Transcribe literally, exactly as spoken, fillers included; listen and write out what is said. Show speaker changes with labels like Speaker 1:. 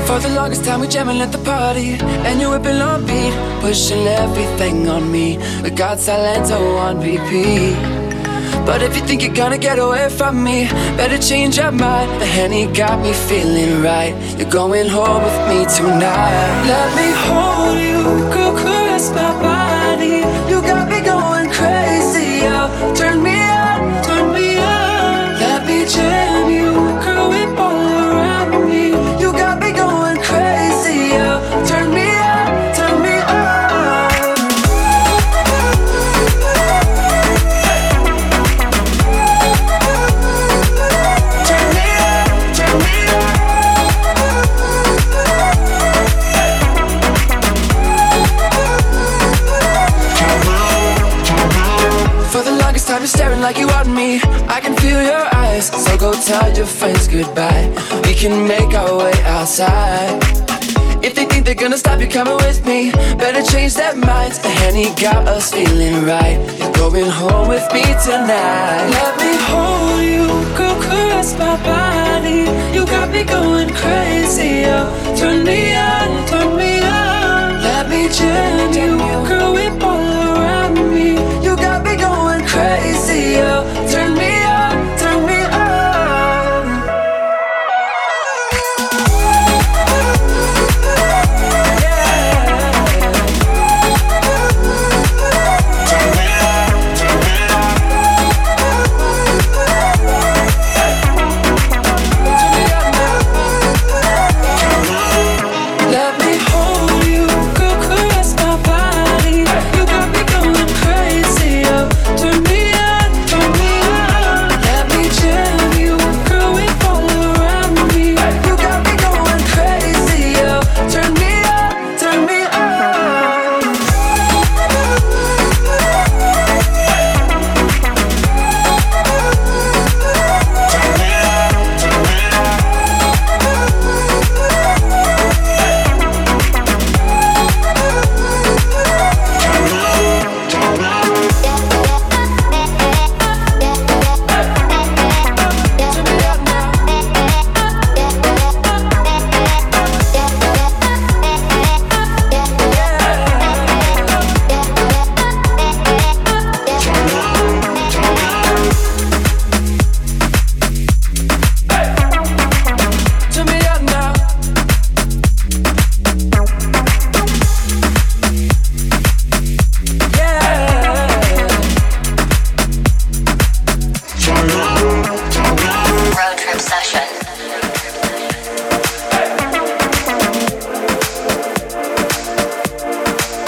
Speaker 1: For the longest time we jamming at the party, and you whipping on beat, pushing everything on me. We got Silento on repeat. But if you think you're gonna get away from me, better change your mind. The Henny got me feeling right. You're going home with me tonight. Let me hold you, go caress my body. You got me going crazy, yo. Turn me on, turn me on. Let me jam you, girl, whip all around me. You got me going crazy, yo. Turn me on, turn me on. Turn me on, turn me on. For the longest time you're staring like you want me. I can feel your eyes, so go tell your friends goodbye. We can make our way outside. If they think they're gonna stop you coming with me, better change their minds. The Henny got us feeling right. You're going home with me tonight. Let me hold you, go caress my body. You got me going crazy, yo. Turn me on, turn me on. Let me jam you, girl, whip all